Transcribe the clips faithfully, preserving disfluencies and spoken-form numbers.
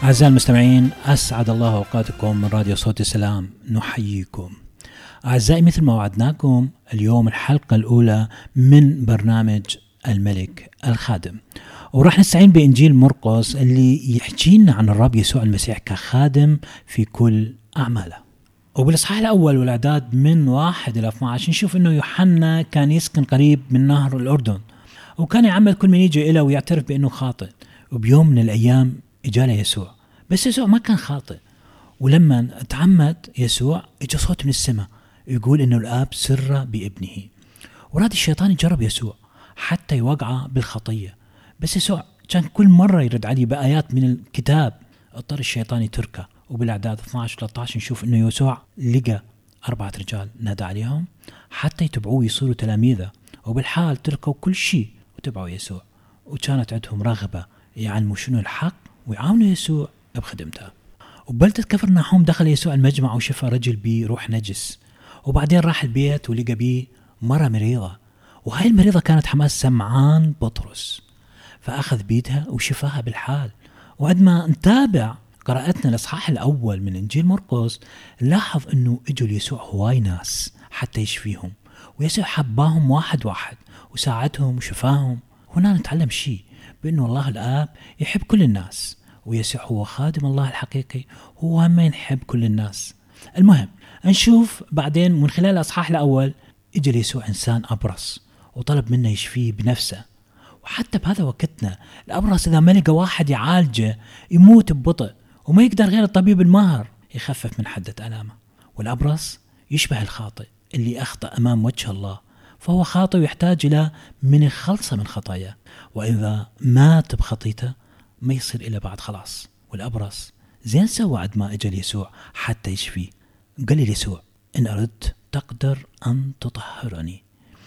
أعزائي المستمعين، أسعد الله أوقاتكم من راديو صوت السلام. نحييكم أعزائي مثل ما وعدناكم اليوم الحلقة الأولى من برنامج الملك الخادم، وراح نستعين بإنجيل مرقس اللي يحكي لنا عن الرب يسوع المسيح كخادم في كل أعماله. وبالإصحاح الأول والأعداد من واحد إلى اثنا عشر نشوف إنه يوحنا كان يسكن قريب من نهر الأردن، وكان يعمل كل من يجي إله ويعترف بأنه خاطئ. وبيوم من الأيام إجاله يسوع، بس يسوع ما كان خاطئ. ولما تعمد يسوع إجا صوت من السماء يقول إنه الآب سر بابنه. وراد الشيطان يجرب يسوع حتى يوقعه بالخطية، بس يسوع كان كل مرة يرد عليه بآيات من الكتاب. اضطر الشيطان يتركه. وبالأعداد اثنا عشر ثلاثة عشر نشوف إنه يسوع لقى أربعة رجال نادى عليهم حتى يتبعوه ويصيروا تلاميذه، وبالحال تركوا كل شيء وتبعوا يسوع. وكانت عندهم رغبة يعلموا شنو الحق ويعاونوا يسوع بخدمته. وببلدة كفرناحوم دخل يسوع المجمع وشفى رجل بيه روح نجس، وبعدين راح البيت ولقى بيه مرة مريضة، وهاي المريضة كانت حماس سمعان بطرس، فأخذ بيدها وشفاها بالحال. وعندما نتابع قراءتنا الإصحاح الأول من إنجيل مرقس لاحظ أنه إجوا ليسوع هواي ناس حتى يشفيهم، ويسوع حباهم واحد واحد وساعدهم وشفاهم. هنا نتعلم شيء، بأنه الله الآب يحب كل الناس، ويسوع هو خادم الله الحقيقي، هو هم يحب كل الناس. المهم نشوف بعدين من خلال الأصحاح الأول إجا يسوع إنسان أبرص وطلب منه يشفيه بنفسه. وحتى بهذا وقتنا الأبرص إذا ما لقى واحد يعالجه يموت ببطء، وما يقدر غير الطبيب الماهر يخفف من حدة ألامه. والأبرص يشبه الخاطئ اللي أخطأ أمام وجه الله، فهو خاطئ ويحتاج إلى من يخلصه من خطاياه، وإذا مات بخطيته ما يصير إلا بعد خلاص. والأبرص زين سوى عد ما إجا يسوع حتى يشفيه. قال لي يسوع إن أردت تقدر أن تطهرني،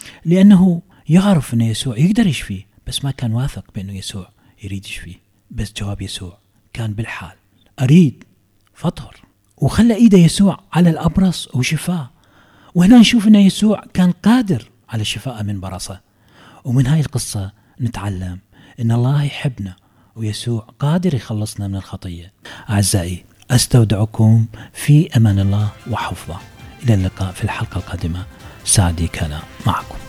لأنه يعرف أن يسوع يقدر يشفيه، بس ما كان واثق بأنه يسوع يريد يشفيه. بس جواب يسوع كان بالحال أريد فطهر، وخلى إيده يسوع على الأبرص وشفاه. وهنا نشوف أن يسوع كان قادر على الشفاء من برصه. ومن هاي القصة نتعلم أن الله يحبنا ويسوع قادر يخلصنا من الخطية. أعزائي، أستودعكم في أمان الله وحفظه. إلى اللقاء في الحلقة القادمة. سعدي كان معكم.